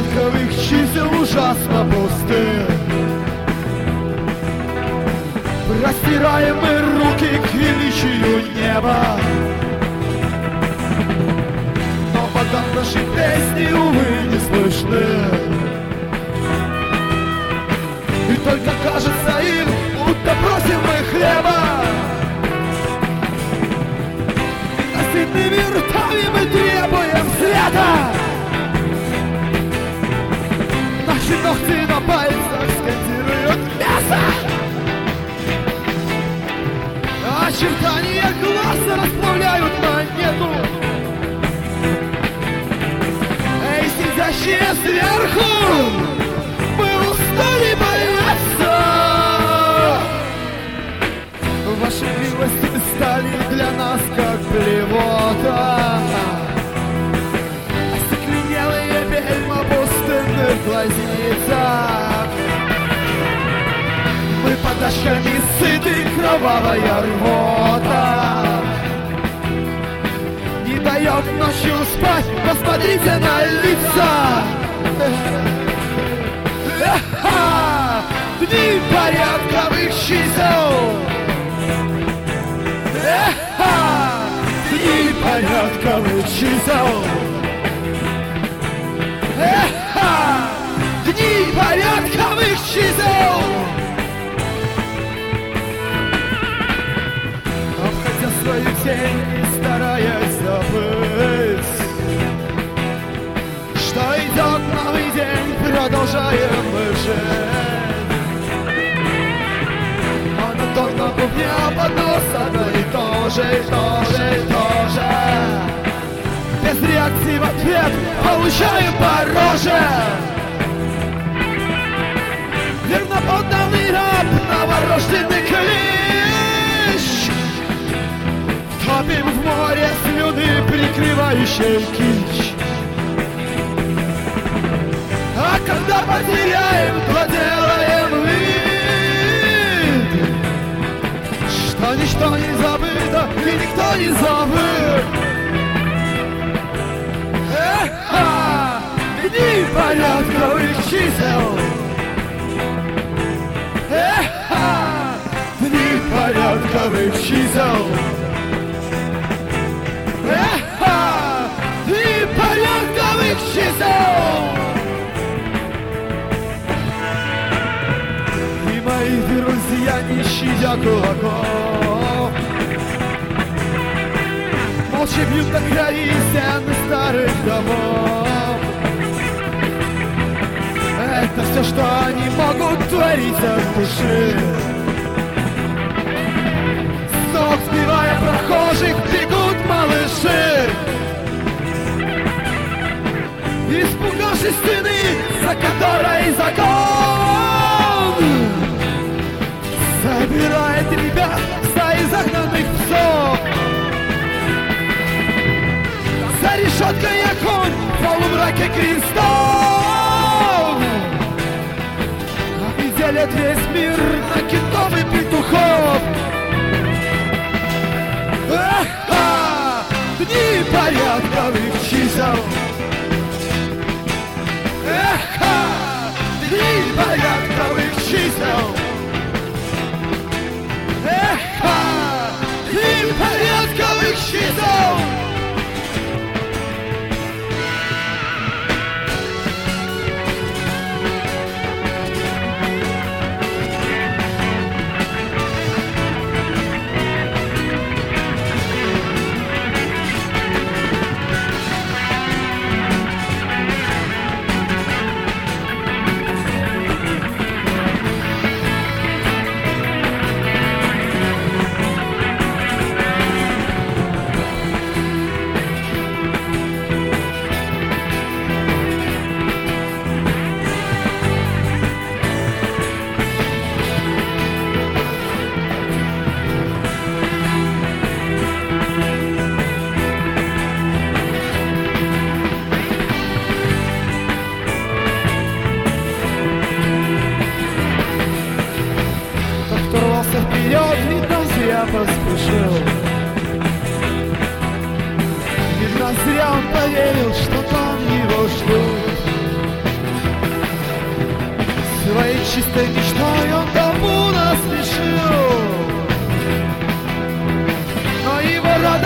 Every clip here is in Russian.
порядковых чисел ужасно пусты. Простираем мы руки к величию неба, но потом наши песни, увы, не слышны. И только кажется им, будто просим мы хлеба. Насытными ртами мы требуем света. Наши ногти на пальцах скандируют мясо. Очертания глаза расплавляют монету. Эй, сидящие сверху, мы устали бояться. Ваши милости стали для нас как блевота. Остекленелые бельма пустынных глазницах. Мы подошками сыты, кровавая рвота не дает ночью спать, посмотрите на лица. Дни порядковых чисел. Дни порядковых чисел. Дни порядковых чисел. Обходя свою тень и стараясь забыть, что идет новый день, продолжаем мы жить. Монотонно бубня под нос одно и то же, и то же, и то же. Без реакции в ответ получаем по роже. Верноподданный раб, новорожденный клещ. Топим в море слюны, прикрывающей кич. А когда потеряем, то делаем вид, что ничто не забыто и никто не забыт. Дни порядковых чисел. Дни порядковых чисел. Дни порядковых чисел. И мои друзья, не щадя кулаков, молча бьют на краю стены старых домов. Это все, что они могут творить от души. С ног сбивая прохожих, бегут малыши. Испугавшись стены, за которой закон, собирает ребят стаи загнанных псов. За решеткой огонь, в полумраке крестов. Делят весь мир на китов и петухов. Дни порядковых чисел. Дни порядковых чисел. Дни порядковых чисел.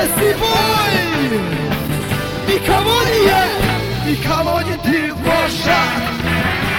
радости бой. Никого не есть, никого не тревожат.